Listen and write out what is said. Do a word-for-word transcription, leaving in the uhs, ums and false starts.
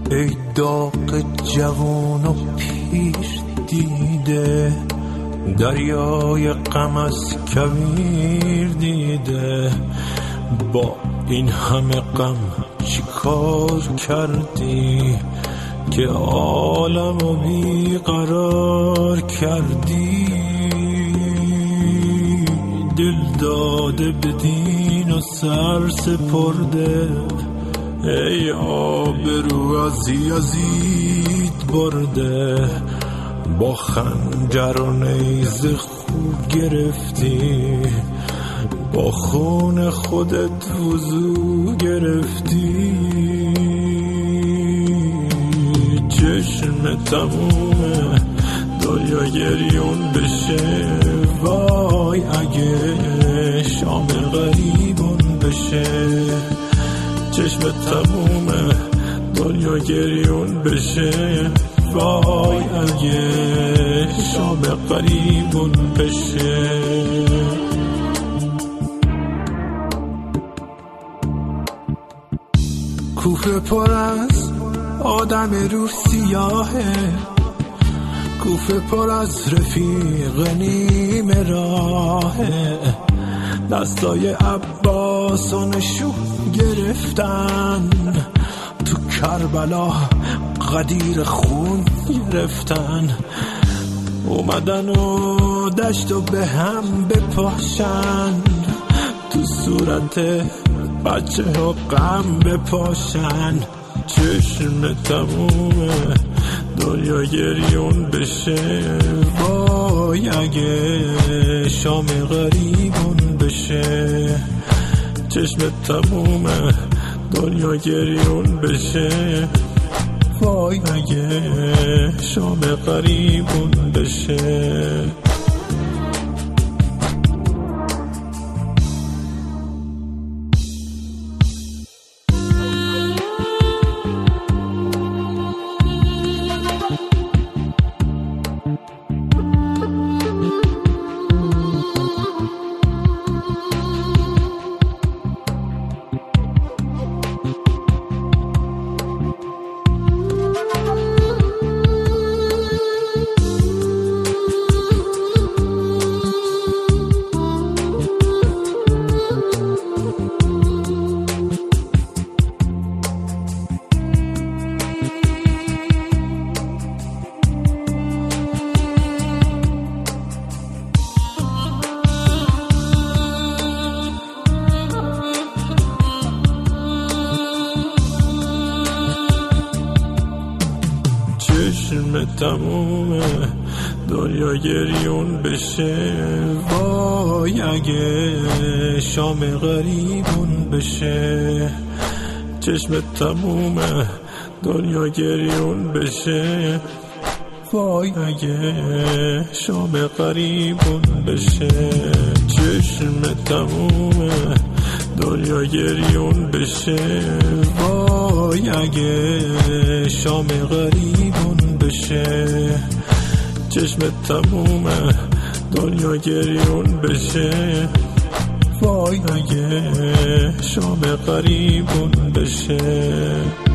ای داغ جوان و پیر دیده، دریای غم از کویر دیده. با این همه غم چی کار کردی که عالمو بیقرار کردی؟ دل داده به دین و سر سپرده، ای آبرو از یزید برده. با خنجر و نیزه خوب گرفتی، با خون خودت وضو گرفتی. چشم تمومه دنیا گریون بشه، وای اگه شام غریبون بشه. چشم تمومه دنیا گریون بشه، وای اگه شام غریبون بشه. کوفه پر از آدم رو سیاهه، کوفه پر از رفیق نیمه راهه. دستای عباس و نشون گرفتن، تو کربلا غدیر خون گرفتن. اومدن و دشت و به هم بپاشن، تو صورت بچه ها غم بپاشن. چشم تمومه دنیا گریون بشه، وای اگه شام غریبون بشه. چشم تمومه دنیا گریون بشه، وای اگه شام غریبون بشه. چشم تمومه دنیا گریون بشه، وای اگه شام غریبون بشه. چشم تمومه دنیا گریون بشه، وای اگه شام غریبون بشه. چشم تمومه دنیا گریون بشه، وای اگه شام غریبون بشه. چشم تمومه دنیا گریون بشه، وای اگه شام غریبون بشه.